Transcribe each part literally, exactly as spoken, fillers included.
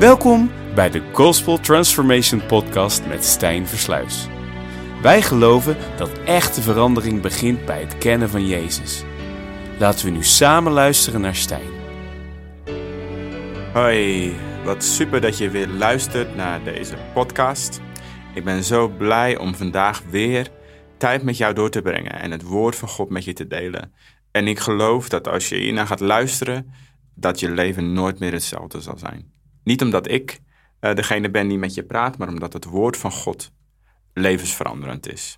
Welkom bij de Gospel Transformation Podcast met Stijn Versluis. Wij geloven dat echte verandering begint bij het kennen van Jezus. Laten we nu samen luisteren naar Stijn. Hoi, wat super dat je weer luistert naar deze podcast. Ik ben zo blij om vandaag weer tijd met jou door te brengen en het woord van God met je te delen. En ik geloof dat als je hiernaar gaat luisteren, dat je leven nooit meer hetzelfde zal zijn. Niet omdat ik uh, degene ben die met je praat, maar omdat het woord van God levensveranderend is.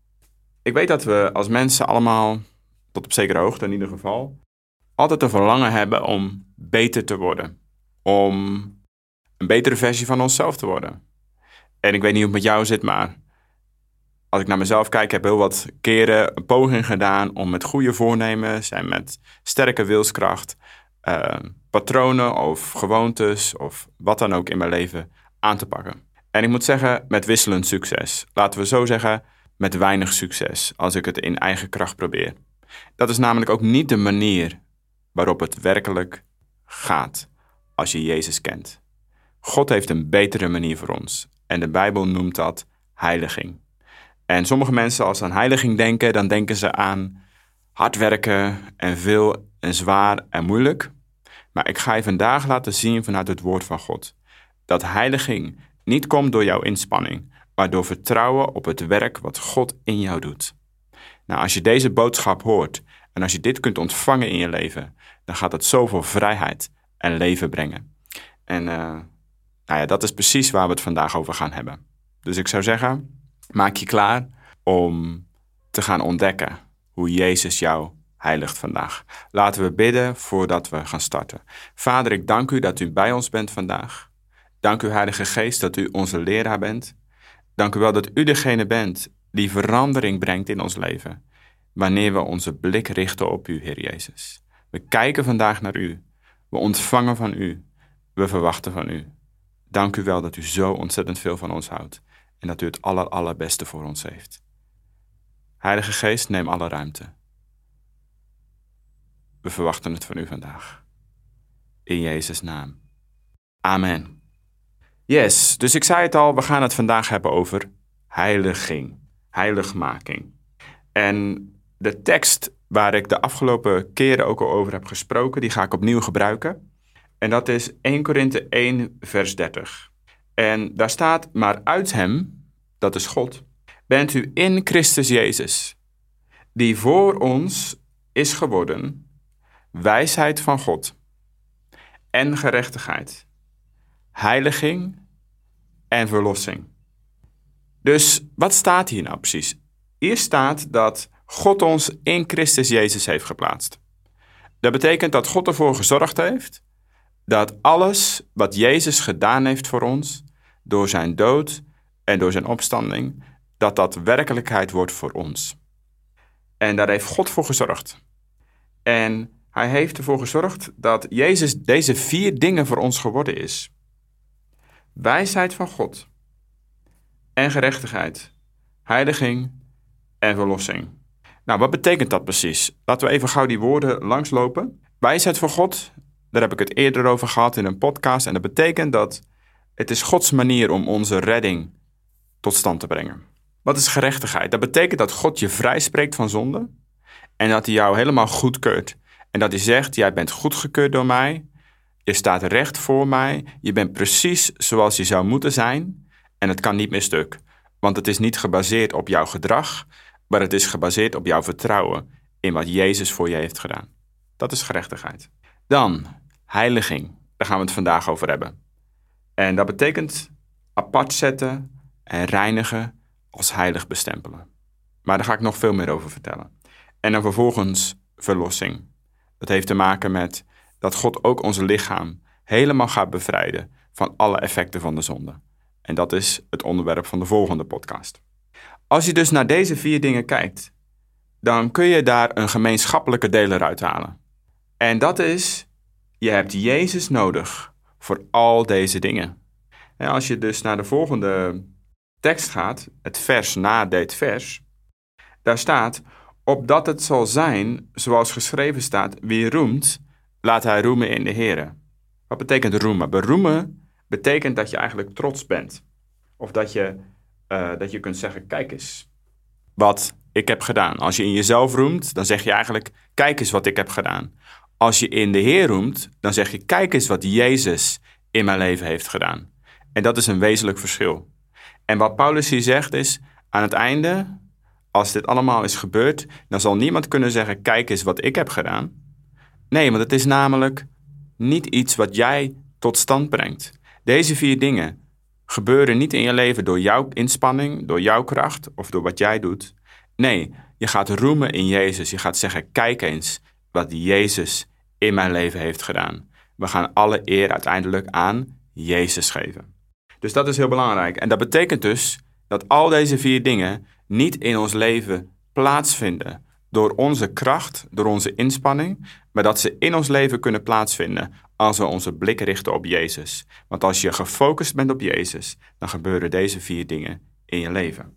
Ik weet dat we als mensen allemaal, tot op zekere hoogte in ieder geval, altijd een verlangen hebben om beter te worden. Om een betere versie van onszelf te worden. En ik weet niet hoe het met jou zit, maar als ik naar mezelf kijk, heb ik heel wat keren een poging gedaan om met goede voornemens en met sterke wilskracht uh, patronen of gewoontes of wat dan ook in mijn leven aan te pakken. En ik moet zeggen, met wisselend succes. Laten we zo zeggen, met weinig succes als ik het in eigen kracht probeer. Dat is namelijk ook niet de manier waarop het werkelijk gaat als je Jezus kent. God heeft een betere manier voor ons en de Bijbel noemt dat heiliging. En sommige mensen, als ze aan heiliging denken, dan denken ze aan hard werken en veel en zwaar en moeilijk. Maar ik ga je vandaag laten zien vanuit het woord van God dat heiliging niet komt door jouw inspanning, maar door vertrouwen op het werk wat God in jou doet. Nou, als je deze boodschap hoort en als je dit kunt ontvangen in je leven, dan gaat het zoveel vrijheid en leven brengen. En uh, nou ja, dat is precies waar we het vandaag over gaan hebben. Dus ik zou zeggen, maak je klaar om te gaan ontdekken hoe Jezus jou heiligt vandaag. Laten we bidden voordat we gaan starten. Vader, ik dank u dat u bij ons bent vandaag. Dank u, Heilige Geest, dat u onze leraar bent. Dank u wel dat u degene bent die verandering brengt in ons leven. Wanneer we onze blik richten op u, Heer Jezus. We kijken vandaag naar u. We ontvangen van u. We verwachten van u. Dank u wel dat u zo ontzettend veel van ons houdt. En dat u het aller, allerbeste voor ons heeft. Heilige Geest, neem alle ruimte. We verwachten het van u vandaag. In Jezus' naam. Amen. Yes, dus ik zei het al, we gaan het vandaag hebben over heiliging. Heiligmaking. En de tekst waar ik de afgelopen keren ook al over heb gesproken, die ga ik opnieuw gebruiken. En dat is Eerste Korinthe één, vers dertig. En daar staat, maar uit hem, dat is God, bent u in Christus Jezus, die voor ons is geworden, wijsheid van God en gerechtigheid, heiliging en verlossing. Dus wat staat hier nou precies? Hier staat dat God ons in Christus Jezus heeft geplaatst. Dat betekent dat God ervoor gezorgd heeft dat alles wat Jezus gedaan heeft voor ons, door zijn dood en door zijn opstanding, dat dat werkelijkheid wordt voor ons. En daar heeft God voor gezorgd. En hij heeft ervoor gezorgd dat Jezus deze vier dingen voor ons geworden is. Wijsheid van God en gerechtigheid, heiliging en verlossing. Nou, wat betekent dat precies? Laten we even gauw die woorden langslopen. Wijsheid van God, daar heb ik het eerder over gehad in een podcast. En dat betekent dat het is Gods manier om onze redding tot stand te brengen. Wat is gerechtigheid? Dat betekent dat God je vrijspreekt van zonde en dat hij jou helemaal goedkeurt. En dat hij zegt, jij bent goedgekeurd door mij, je staat recht voor mij, je bent precies zoals je zou moeten zijn en het kan niet meer stuk. Want het is niet gebaseerd op jouw gedrag, maar het is gebaseerd op jouw vertrouwen in wat Jezus voor je heeft gedaan. Dat is gerechtigheid. Dan heiliging, daar gaan we het vandaag over hebben. En dat betekent apart zetten en reinigen als heilig bestempelen. Maar daar ga ik nog veel meer over vertellen. En dan vervolgens verlossing. Dat heeft te maken met dat God ook ons lichaam helemaal gaat bevrijden van alle effecten van de zonde. En dat is het onderwerp van de volgende podcast. Als je dus naar deze vier dingen kijkt, dan kun je daar een gemeenschappelijke deler uithalen. En dat is, je hebt Jezus nodig voor al deze dingen. En als je dus naar de volgende tekst gaat, het vers na dit vers, daar staat, opdat het zal zijn, zoals geschreven staat, wie roemt, laat hij roemen in de Here. Wat betekent roemen? Beroemen betekent dat je eigenlijk trots bent. Of dat je, uh, dat je kunt zeggen, kijk eens wat ik heb gedaan. Als je in jezelf roemt, dan zeg je eigenlijk, kijk eens wat ik heb gedaan. Als je in de Heer roemt, dan zeg je, kijk eens wat Jezus in mijn leven heeft gedaan. En dat is een wezenlijk verschil. En wat Paulus hier zegt is, aan het einde, als dit allemaal is gebeurd, dan zal niemand kunnen zeggen, kijk eens wat ik heb gedaan. Nee, want het is namelijk niet iets wat jij tot stand brengt. Deze vier dingen gebeuren niet in je leven door jouw inspanning, door jouw kracht of door wat jij doet. Nee, je gaat roemen in Jezus. Je gaat zeggen, kijk eens wat Jezus in mijn leven heeft gedaan. We gaan alle eer uiteindelijk aan Jezus geven. Dus dat is heel belangrijk. En dat betekent dus dat al deze vier dingen niet in ons leven plaatsvinden door onze kracht, door onze inspanning, maar dat ze in ons leven kunnen plaatsvinden als we onze blik richten op Jezus. Want als je gefocust bent op Jezus, dan gebeuren deze vier dingen in je leven.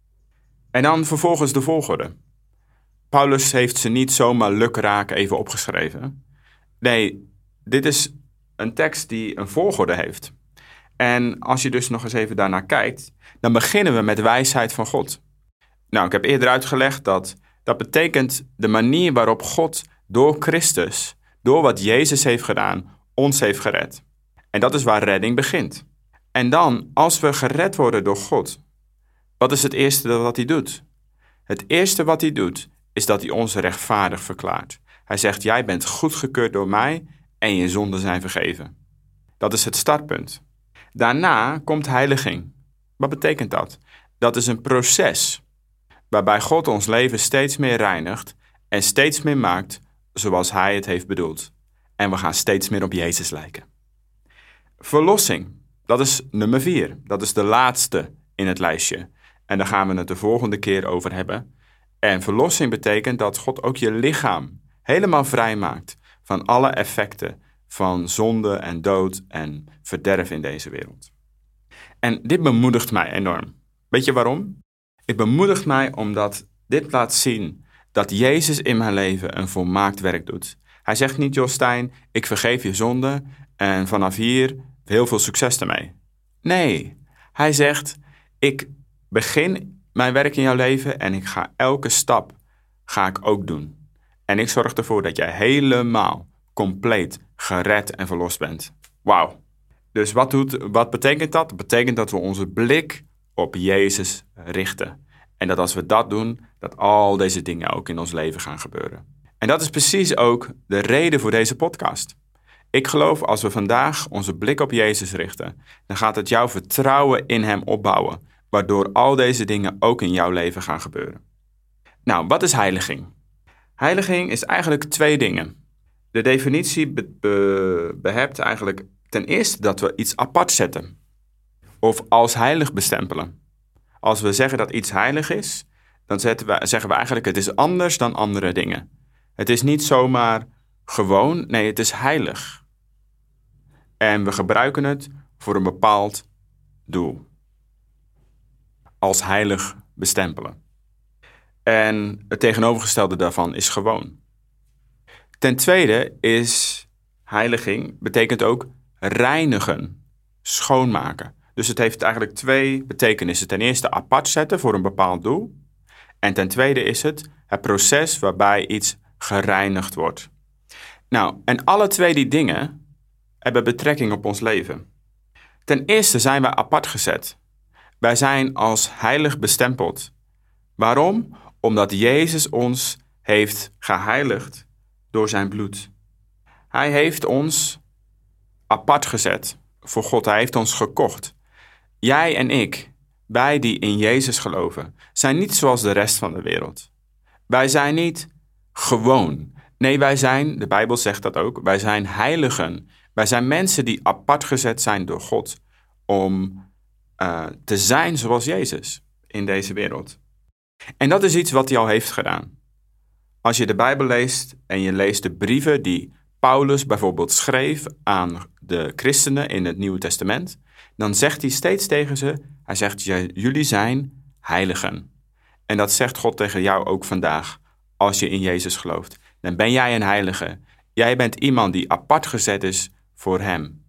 En dan vervolgens de volgorde. Paulus heeft ze niet zomaar lukraak even opgeschreven. Nee, dit is een tekst die een volgorde heeft. En als je dus nog eens even daarnaar kijkt, dan beginnen we met wijsheid van God. Nou, ik heb eerder uitgelegd dat dat betekent de manier waarop God door Christus, door wat Jezus heeft gedaan, ons heeft gered. En dat is waar redding begint. En dan, als we gered worden door God, wat is het eerste wat hij doet? Het eerste wat hij doet, is dat hij ons rechtvaardig verklaart. Hij zegt, jij bent goedgekeurd door mij en je zonden zijn vergeven. Dat is het startpunt. Daarna komt heiliging. Wat betekent dat? Dat is een proces waarbij God ons leven steeds meer reinigt en steeds meer maakt zoals hij het heeft bedoeld. En we gaan steeds meer op Jezus lijken. Verlossing, dat is nummer vier. Dat is de laatste in het lijstje. En daar gaan we het de volgende keer over hebben. En verlossing betekent dat God ook je lichaam helemaal vrij maakt van alle effecten van zonde en dood en verderf in deze wereld. En dit bemoedigt mij enorm. Weet je waarom? Het bemoedigt mij omdat dit laat zien dat Jezus in mijn leven een volmaakt werk doet. Hij zegt niet, joh Stijn, ik vergeef je zonde en vanaf hier heel veel succes ermee. Nee, hij zegt, ik begin mijn werk in jouw leven en ik ga elke stap ga ik ook doen. En ik zorg ervoor dat jij helemaal, compleet gered en verlost bent. Wauw. Dus wat, doet, wat betekent dat? Dat betekent dat we onze blik op Jezus richten. En dat als we dat doen, dat al deze dingen ook in ons leven gaan gebeuren. En dat is precies ook de reden voor deze podcast. Ik geloof als we vandaag onze blik op Jezus richten, dan gaat het jouw vertrouwen in hem opbouwen, waardoor al deze dingen ook in jouw leven gaan gebeuren. Nou, wat is heiliging? Heiliging is eigenlijk twee dingen. De definitie be- be- behept eigenlijk ten eerste dat we iets apart zetten. Of als heilig bestempelen. Als we zeggen dat iets heilig is, dan zetten we, zeggen we eigenlijk het is anders dan andere dingen. Het is niet zomaar gewoon, nee, het is heilig. En we gebruiken het voor een bepaald doel. Als heilig bestempelen. En het tegenovergestelde daarvan is gewoon. Ten tweede is heiliging, betekent ook reinigen, schoonmaken. Dus het heeft eigenlijk twee betekenissen. Ten eerste apart zetten voor een bepaald doel. En ten tweede is het het proces waarbij iets gereinigd wordt. Nou, en alle twee die dingen hebben betrekking op ons leven. Ten eerste zijn wij apart gezet. Wij zijn als heilig bestempeld. Waarom? Omdat Jezus ons heeft geheiligd door zijn bloed. Hij heeft ons apart gezet voor God. Hij heeft ons gekocht. Jij en ik, wij die in Jezus geloven, zijn niet zoals de rest van de wereld. Wij zijn niet gewoon. Nee, wij zijn, de Bijbel zegt dat ook, wij zijn heiligen. Wij zijn mensen die apart gezet zijn door God om uh, te zijn zoals Jezus in deze wereld. En dat is iets wat hij al heeft gedaan. Als je de Bijbel leest en je leest de brieven die Paulus bijvoorbeeld schreef aan de christenen in het Nieuwe Testament, dan zegt hij steeds tegen ze, hij zegt, jullie zijn heiligen. En dat zegt God tegen jou ook vandaag, als je in Jezus gelooft. Dan ben jij een heilige. Jij bent iemand die apart gezet is voor hem.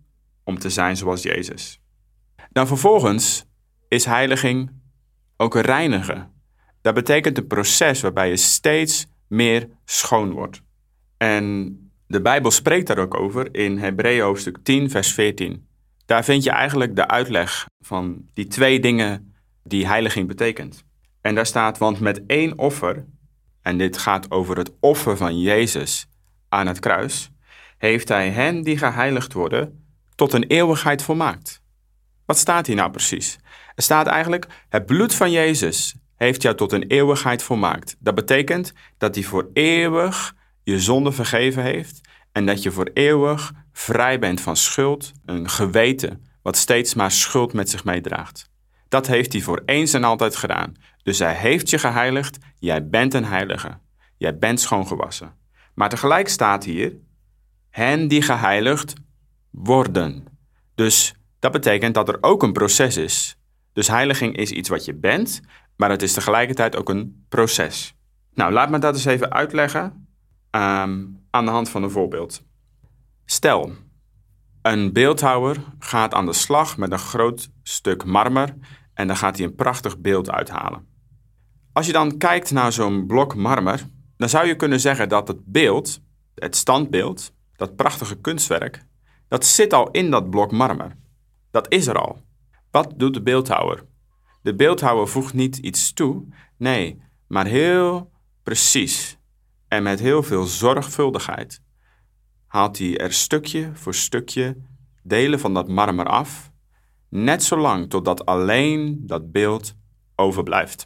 om te zijn zoals Jezus. Dan vervolgens is heiliging ook een reinigen. Dat betekent een proces waarbij je steeds meer schoon wordt. En de Bijbel spreekt daar ook over in Hebreeën hoofdstuk tien, vers veertien. Daar vind je eigenlijk de uitleg van die twee dingen die heiliging betekent. En daar staat, want met één offer, en dit gaat over het offer van Jezus aan het kruis, heeft hij hen die geheiligd worden tot een eeuwigheid volmaakt. Wat staat hier nou precies? Er staat eigenlijk, het bloed van Jezus heeft jou tot een eeuwigheid volmaakt. Dat betekent dat hij voor eeuwig je zonde vergeven heeft en dat je voor eeuwig vrij bent van schuld, een geweten wat steeds maar schuld met zich meedraagt. Dat heeft hij voor eens en altijd gedaan. Dus hij heeft je geheiligd, jij bent een heilige. Jij bent schoongewassen. Maar tegelijk staat hier, hen die geheiligd worden. Dus dat betekent dat er ook een proces is. Dus heiliging is iets wat je bent, maar het is tegelijkertijd ook een proces. Nou, laat me dat eens even uitleggen um, aan de hand van een voorbeeld. Stel, een beeldhouwer gaat aan de slag met een groot stuk marmer en dan gaat hij een prachtig beeld uithalen. Als je dan kijkt naar zo'n blok marmer, dan zou je kunnen zeggen dat het beeld, het standbeeld, dat prachtige kunstwerk, dat zit al in dat blok marmer. Dat is er al. Wat doet de beeldhouwer? De beeldhouwer voegt niet iets toe, nee, maar heel precies en met heel veel zorgvuldigheid haalt hij er stukje voor stukje delen van dat marmer af, net zolang totdat alleen dat beeld overblijft.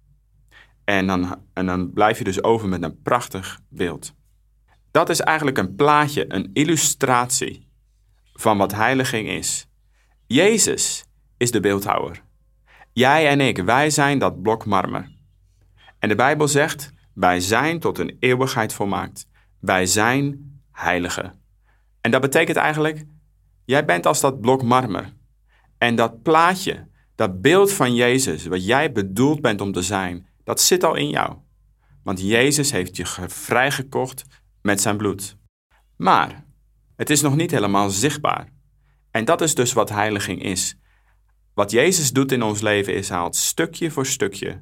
En dan, en dan blijf je dus over met een prachtig beeld. Dat is eigenlijk een plaatje, een illustratie van wat heiliging is. Jezus is de beeldhouwer. Jij en ik, wij zijn dat blok marmer. En de Bijbel zegt, wij zijn tot een eeuwigheid volmaakt. Wij zijn heiligen. En dat betekent eigenlijk, jij bent als dat blok marmer. En dat plaatje, dat beeld van Jezus, wat jij bedoeld bent om te zijn, dat zit al in jou. Want Jezus heeft je vrijgekocht met zijn bloed. Maar het is nog niet helemaal zichtbaar. En dat is dus wat heiliging is. Wat Jezus doet in ons leven is, hij haalt stukje voor stukje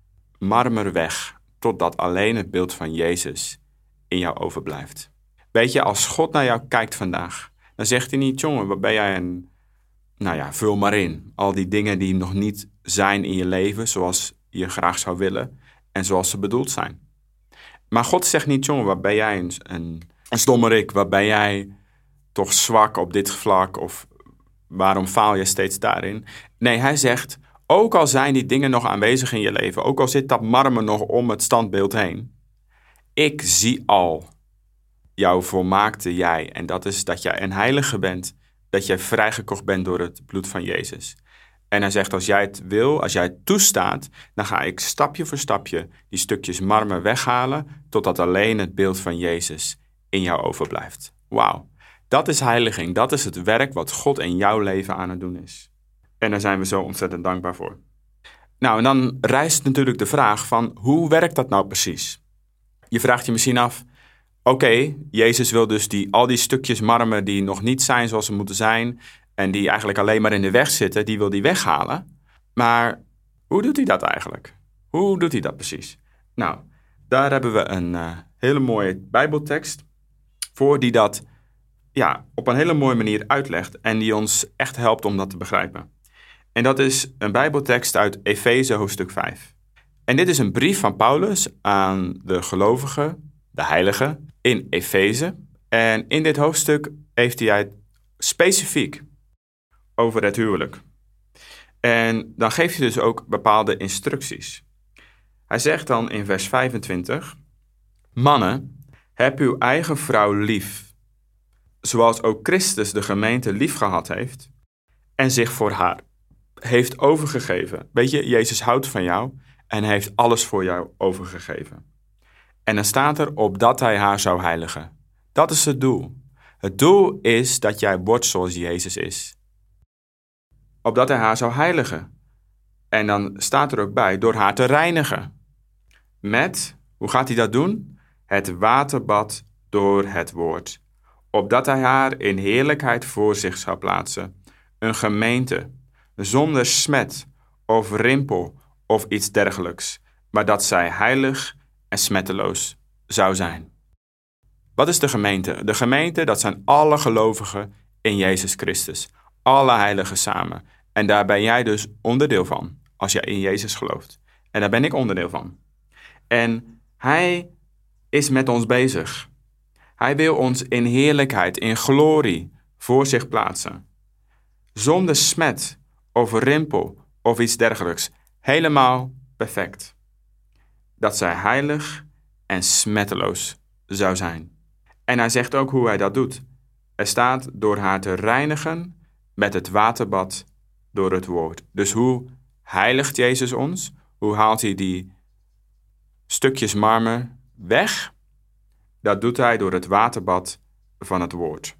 marmer weg, totdat alleen het beeld van Jezus in jou overblijft. Weet je, als God naar jou kijkt vandaag, dan zegt hij niet, jongen, wat ben jij een, nou ja, vul maar in. Al die dingen die nog niet zijn in je leven, zoals je graag zou willen en zoals ze bedoeld zijn. Maar God zegt niet, jongen, wat ben jij een, een, een stommerik, wat ben jij toch zwak op dit vlak of waarom faal je steeds daarin? Nee, hij zegt, ook al zijn die dingen nog aanwezig in je leven, ook al zit dat marmer nog om het standbeeld heen, ik zie al jouw volmaakte jij. En dat is dat jij een heilige bent, dat jij vrijgekocht bent door het bloed van Jezus. En hij zegt, als jij het wil, als jij het toestaat, dan ga ik stapje voor stapje die stukjes marmer weghalen, totdat alleen het beeld van Jezus in jou overblijft. Wauw, dat is heiliging. Dat is het werk wat God in jouw leven aan het doen is. En daar zijn we zo ontzettend dankbaar voor. Nou, en dan rijst natuurlijk de vraag van, hoe werkt dat nou precies? Je vraagt je misschien af, oké, okay, Jezus wil dus die, al die stukjes marmer die nog niet zijn zoals ze moeten zijn en die eigenlijk alleen maar in de weg zitten, die wil hij weghalen. Maar hoe doet hij dat eigenlijk? Hoe doet hij dat precies? Nou, daar hebben we een uh, hele mooie Bijbeltekst voor die dat ja, op een hele mooie manier uitlegt en die ons echt helpt om dat te begrijpen. En dat is een Bijbeltekst uit Efeze hoofdstuk vijf. En dit is een brief van Paulus aan de gelovigen, de heiligen, in Efeze. En in dit hoofdstuk heeft hij het specifiek over het huwelijk. En dan geeft hij dus ook bepaalde instructies. Hij zegt dan in vers vijfentwintig, mannen, heb uw eigen vrouw lief, zoals ook Christus de gemeente lief gehad heeft en zich voor haar heeft overgegeven. Weet je, Jezus houdt van jou en heeft alles voor jou overgegeven. En dan staat er, opdat hij haar zou heiligen. Dat is het doel. Het doel is dat jij wordt zoals Jezus is. Opdat hij haar zou heiligen. En dan staat er ook bij, door haar te reinigen. Met, hoe gaat hij dat doen? Het waterbad door het woord. opdat hij haar in heerlijkheid voor zich zou plaatsen. Een gemeente, zonder smet of rimpel of iets dergelijks, maar dat zij heilig en smetteloos zou zijn. Wat is de gemeente? De gemeente, dat zijn alle gelovigen in Jezus Christus. Alle heiligen samen. En daar ben jij dus onderdeel van, als jij in Jezus gelooft. En daar ben ik onderdeel van. En hij is met ons bezig. Hij wil ons in heerlijkheid, in glorie voor zich plaatsen. Zonder smet of rimpel of iets dergelijks. Helemaal perfect. Dat zij heilig en smetteloos zou zijn. En hij zegt ook hoe hij dat doet. Er staat door haar te reinigen met het waterbad door het woord. Dus hoe heiligt Jezus ons? Hoe haalt hij die stukjes marmer weg? Dat doet hij door het waterbad van het woord.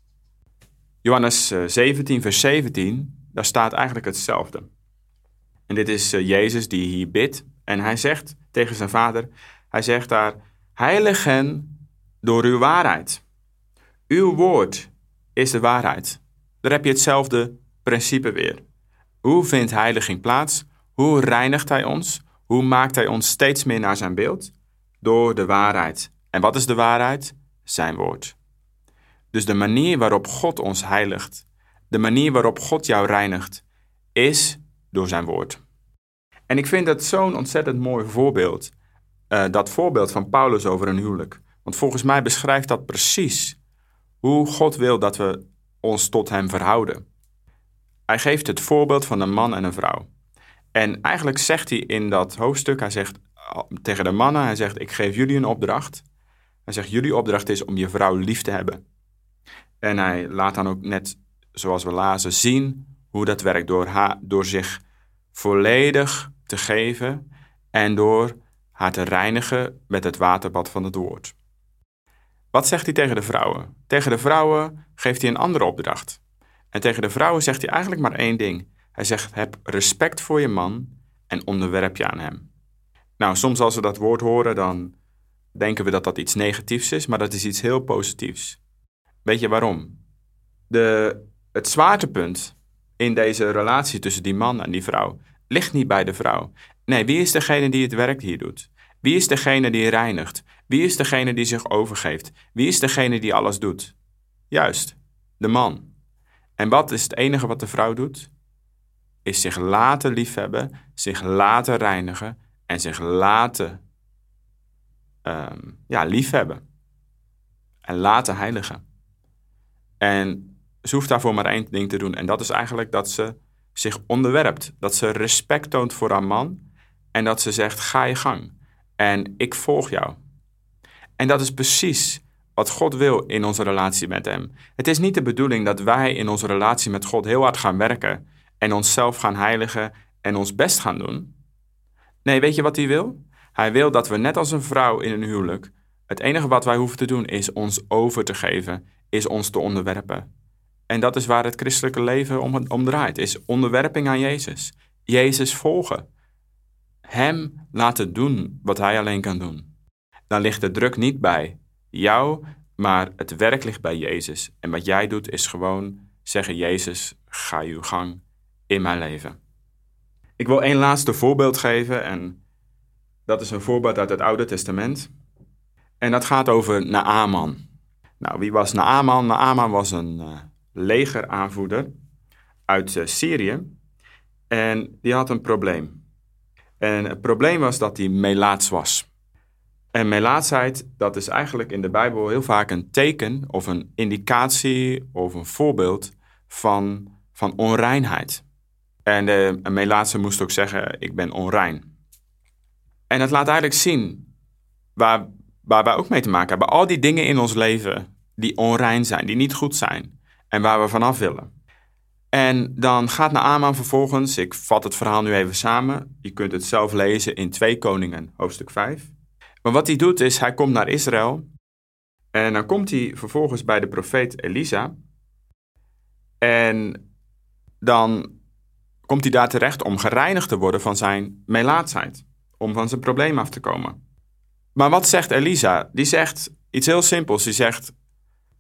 Johannes zeventien, vers zeventien, daar staat eigenlijk hetzelfde. En dit is Jezus die hier bidt. En hij zegt tegen zijn vader, hij zegt daar, heilig hen door uw waarheid. Uw woord is de waarheid. Daar heb je hetzelfde principe weer. Hoe vindt heiliging plaats? Hoe reinigt hij ons? Hoe maakt hij ons steeds meer naar zijn beeld? Door de waarheid. En wat is de waarheid? Zijn woord. Dus de manier waarop God ons heiligt, de manier waarop God jou reinigt, is door zijn woord. En ik vind dat zo'n ontzettend mooi voorbeeld, uh, dat voorbeeld van Paulus over een huwelijk. Want volgens mij beschrijft dat precies hoe God wil dat we ons tot hem verhouden. Hij geeft het voorbeeld van een man en een vrouw. En eigenlijk zegt hij in dat hoofdstuk, hij zegt tegen de mannen, hij zegt, ik geef jullie een opdracht. Hij zegt, jullie opdracht is om je vrouw lief te hebben. En hij laat dan ook net, zoals we lazen, zien hoe dat werkt door, haar, door zich volledig te geven en door haar te reinigen met het waterbad van het woord. Wat zegt hij tegen de vrouwen? Tegen de vrouwen geeft hij een andere opdracht. En tegen de vrouwen zegt hij eigenlijk maar één ding. Hij zegt, heb respect voor je man en onderwerp je aan hem. Nou, soms als we dat woord horen, dan denken we dat dat iets negatiefs is, maar dat is iets heel positiefs. Weet je waarom? De, het zwaartepunt in deze relatie tussen die man en die vrouw ligt niet bij de vrouw. Nee, wie is degene die het werk hier doet? Wie is degene die reinigt? Wie is degene die zich overgeeft? Wie is degene die alles doet? Juist, de man. En wat is het enige wat de vrouw doet? Is zich laten liefhebben, zich laten reinigen en zich laten um, ja, liefhebben. En laten heiligen. En ze hoeft daarvoor maar één ding te doen. En dat is eigenlijk dat ze zich onderwerpt. Dat ze respect toont voor haar man. En dat ze zegt, ga je gang. En ik volg jou. En dat is precies wat God wil in onze relatie met hem. Het is niet de bedoeling dat wij in onze relatie met God heel hard gaan werken en onszelf gaan heiligen en ons best gaan doen. Nee, weet je wat hij wil? Hij wil dat we net als een vrouw in een huwelijk, het enige wat wij hoeven te doen is ons over te geven, is ons te onderwerpen. En dat is waar het christelijke leven om, om draait, is onderwerping aan Jezus. Jezus volgen. Hem laten doen wat hij alleen kan doen. Dan ligt de druk niet bij jou, maar het werk ligt bij Jezus. En wat jij doet is gewoon zeggen, Jezus, ga uw gang in mijn leven. Ik wil één laatste voorbeeld geven en dat is een voorbeeld uit het Oude Testament. En dat gaat over Naaman. Nou, wie was Naaman? Naaman was een uh, legeraanvoerder uit uh, Syrië en die had een probleem. En het probleem was dat hij melaats was. En melaatsheid, dat is eigenlijk in de Bijbel heel vaak een teken of een indicatie of een voorbeeld van, van onreinheid. En de, een melaatse moest ook zeggen, ik ben onrein. En het laat eigenlijk zien waar, waar wij ook mee te maken hebben. Al die dingen in ons leven die onrein zijn, die niet goed zijn en waar we vanaf willen. En dan gaat Naaman vervolgens, ik vat het verhaal nu even samen. Je kunt het zelf lezen in twee Koningen, hoofdstuk vijf. Maar wat hij doet is, hij komt naar Israël. En dan komt hij vervolgens bij de profeet Elisa. En dan komt hij daar terecht om gereinigd te worden van zijn melaatsheid. Om van zijn probleem af te komen. Maar wat zegt Elisa? Die zegt iets heel simpels. Die zegt,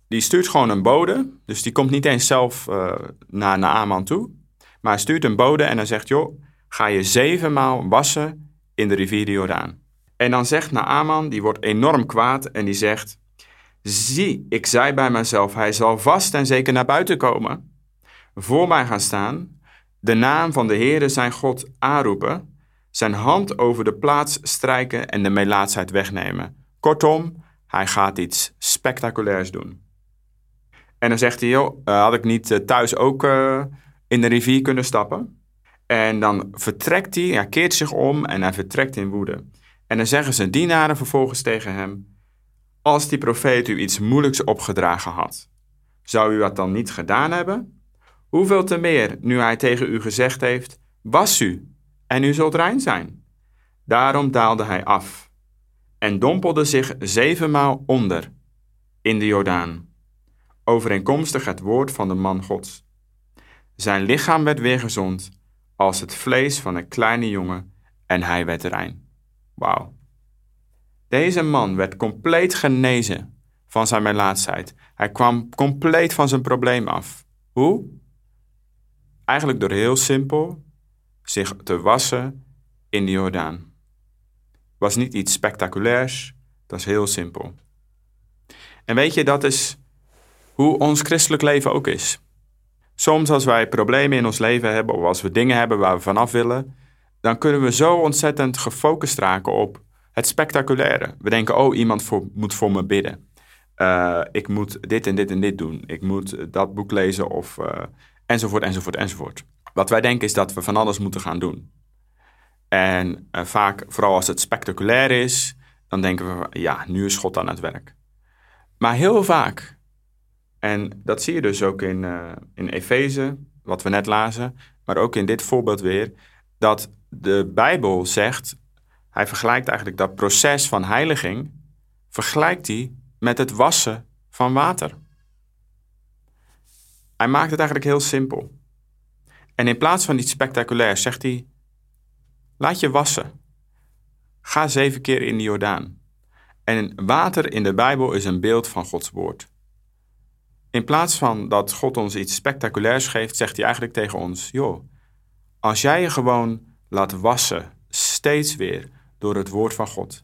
die stuurt gewoon een bode. Dus die komt niet eens zelf uh, naar Naaman toe. Maar hij stuurt een bode en hij zegt, joh, ga je zevenmaal wassen in de rivier de Jordaan. En dan zegt Naaman, die wordt enorm kwaad en die zegt, zie, ik zei bij mezelf, hij zal vast en zeker naar buiten komen, voor mij gaan staan, de naam van de Heere zijn God aanroepen, zijn hand over de plaats strijken en de melaatsheid wegnemen. Kortom, hij gaat iets spectaculairs doen. En dan zegt hij, joh, uh, had ik niet uh, thuis ook uh, in de rivier kunnen stappen? En dan vertrekt hij, hij keert zich om en hij vertrekt in woede. En dan zeggen zijn dienaren vervolgens tegen hem, als die profeet u iets moeilijks opgedragen had, zou u dat dan niet gedaan hebben? Hoeveel te meer nu hij tegen u gezegd heeft, was u en u zult rein zijn. Daarom daalde hij af en dompelde zich zevenmaal onder in de Jordaan, overeenkomstig het woord van de man Gods. Zijn lichaam werd weer gezond als het vlees van een kleine jongen en hij werd rein. Wauw. Deze man werd compleet genezen van zijn melaatsheid. Hij kwam compleet van zijn probleem af. Hoe? Eigenlijk door heel simpel zich te wassen in de Jordaan. Was niet iets spectaculairs, dat is heel simpel. En weet je, dat is hoe ons christelijk leven ook is. Soms als wij problemen in ons leven hebben of als we dingen hebben waar we vanaf willen, dan kunnen we zo ontzettend gefocust raken op het spectaculaire. We denken, oh, iemand voor, moet voor me bidden. Uh, ik moet dit en dit en dit doen. Ik moet dat boek lezen of uh, enzovoort, enzovoort, enzovoort. Wat wij denken is dat we van alles moeten gaan doen. En uh, vaak, vooral als het spectaculair is, dan denken we, ja, nu is God aan het werk. Maar heel vaak, en dat zie je dus ook in, uh, in Efeze, wat we net lazen, maar ook in dit voorbeeld weer, dat de Bijbel zegt, hij vergelijkt eigenlijk dat proces van heiliging, vergelijkt hij met het wassen van water. Hij maakt het eigenlijk heel simpel. En in plaats van iets spectaculairs zegt hij, laat je wassen. Ga zeven keer in de Jordaan. En water in de Bijbel is een beeld van Gods woord. In plaats van dat God ons iets spectaculairs geeft, zegt hij eigenlijk tegen ons, joh, als jij je gewoon laat wassen, steeds weer, door het woord van God.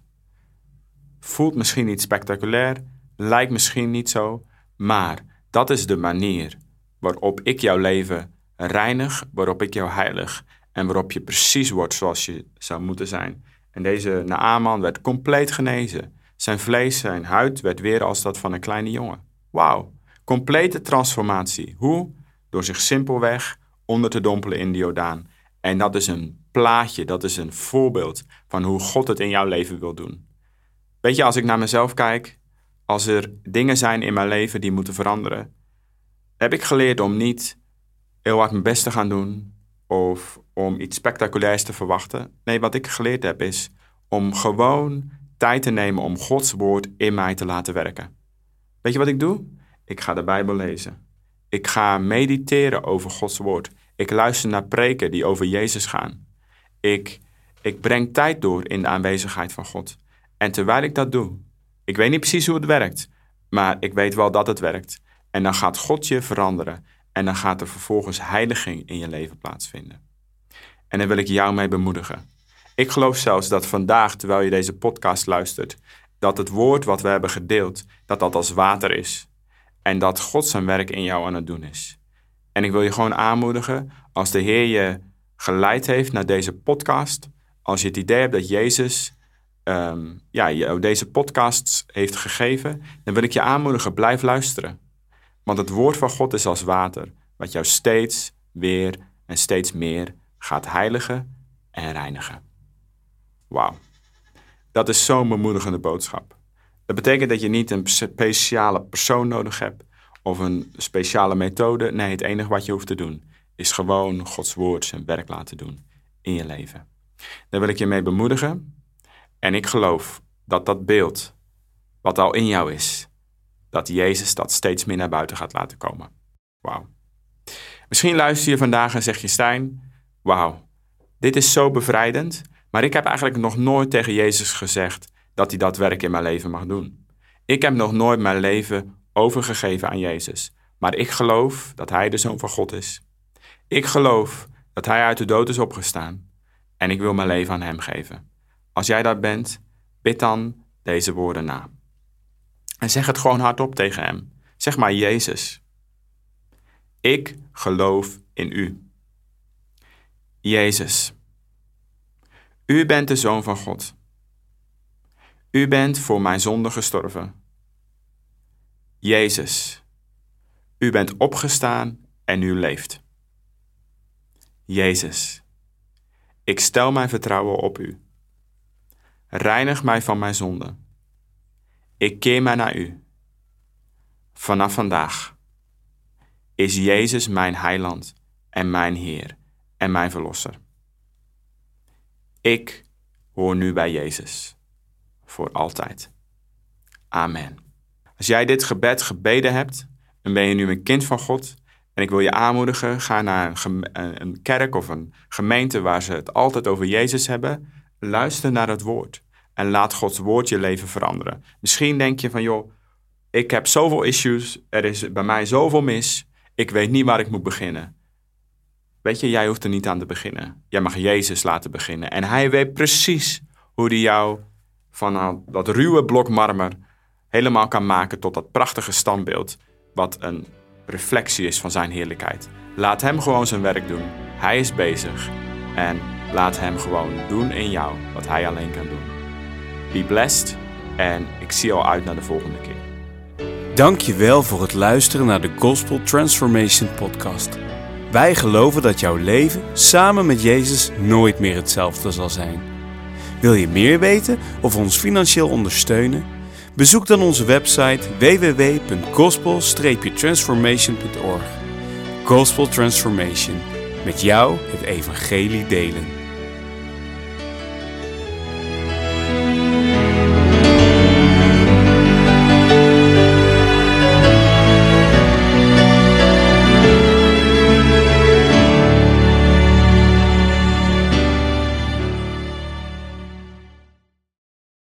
Voelt misschien niet spectaculair, lijkt misschien niet zo, maar dat is de manier waarop ik jouw leven reinig, waarop ik jou heilig en waarop je precies wordt zoals je zou moeten zijn. En deze Naaman werd compleet genezen. Zijn vlees, zijn huid werd weer als dat van een kleine jongen. Wauw, complete transformatie. Hoe? Door zich simpelweg onder te dompelen in de Jordaan. En dat is een plaatje, dat is een voorbeeld van hoe God het in jouw leven wil doen. Weet je, als ik naar mezelf kijk, als er dingen zijn in mijn leven die moeten veranderen, heb ik geleerd om niet heel hard mijn best te gaan doen of om iets spectaculairs te verwachten. Nee, wat ik geleerd heb is om gewoon tijd te nemen om Gods woord in mij te laten werken. Weet je wat ik doe? Ik ga de Bijbel lezen. Ik ga mediteren over Gods woord. Ik luister naar preken die over Jezus gaan. Ik, ik breng tijd door in de aanwezigheid van God. En terwijl ik dat doe, ik weet niet precies hoe het werkt, maar ik weet wel dat het werkt. En dan gaat God je veranderen. En dan gaat er vervolgens heiliging in je leven plaatsvinden. En daar wil ik jou mee bemoedigen. Ik geloof zelfs dat vandaag, terwijl je deze podcast luistert, dat het woord wat we hebben gedeeld, dat dat als water is. En dat God zijn werk in jou aan het doen is. En ik wil je gewoon aanmoedigen, als de Heer je geleid heeft naar deze podcast, als je het idee hebt dat Jezus um, ja, jou deze podcasts heeft gegeven, dan wil ik je aanmoedigen, blijf luisteren. Want het woord van God is als water, wat jou steeds weer en steeds meer gaat heiligen en reinigen. Wauw. Dat is zo'n bemoedigende boodschap. Dat betekent dat je niet een speciale persoon nodig hebt of een speciale methode. Nee, het enige wat je hoeft te doen is gewoon Gods woord zijn werk laten doen in je leven. Daar wil ik je mee bemoedigen. En ik geloof dat dat beeld wat al in jou is, dat Jezus dat steeds meer naar buiten gaat laten komen. Wauw. Misschien luister je vandaag en zeg je, Stijn, wauw, dit is zo bevrijdend, maar ik heb eigenlijk nog nooit tegen Jezus gezegd dat hij dat werk in mijn leven mag doen. Ik heb nog nooit mijn leven overgegeven aan Jezus. Maar ik geloof dat Hij de Zoon van God is. Ik geloof dat Hij uit de dood is opgestaan. En ik wil mijn leven aan Hem geven. Als jij dat bent, bid dan deze woorden na. En zeg het gewoon hardop tegen Hem. Zeg maar, Jezus, ik geloof in U. Jezus, U bent de Zoon van God. U bent voor mijn zonde gestorven. Jezus, U bent opgestaan en U leeft. Jezus, ik stel mijn vertrouwen op U. Reinig mij van mijn zonde. Ik keer mij naar U. Vanaf vandaag is Jezus mijn heiland en mijn Heer en mijn Verlosser. Ik hoor nu bij Jezus, voor altijd. Amen. Als jij dit gebed gebeden hebt, dan ben je nu een kind van God. En ik wil je aanmoedigen, ga naar een, geme- een kerk of een gemeente waar ze het altijd over Jezus hebben. Luister naar het woord en laat Gods woord je leven veranderen. Misschien denk je van, joh, ik heb zoveel issues, er is bij mij zoveel mis, ik weet niet waar ik moet beginnen. Weet je, jij hoeft er niet aan te beginnen. Jij mag Jezus laten beginnen. En Hij weet precies hoe Hij jou van dat ruwe blok marmer helemaal kan maken tot dat prachtige standbeeld, wat een reflectie is van zijn heerlijkheid. Laat Hem gewoon zijn werk doen. Hij is bezig. En laat Hem gewoon doen in jou wat Hij alleen kan doen. Be blessed. En ik zie al uit naar de volgende keer. Dank je wel voor het luisteren naar de Gospel Transformation Podcast. Wij geloven dat jouw leven samen met Jezus nooit meer hetzelfde zal zijn. Wil je meer weten of ons financieel ondersteunen? Bezoek dan onze website w w w punt gospel transformation punt org. Gospel Transformation. Met jou het evangelie delen.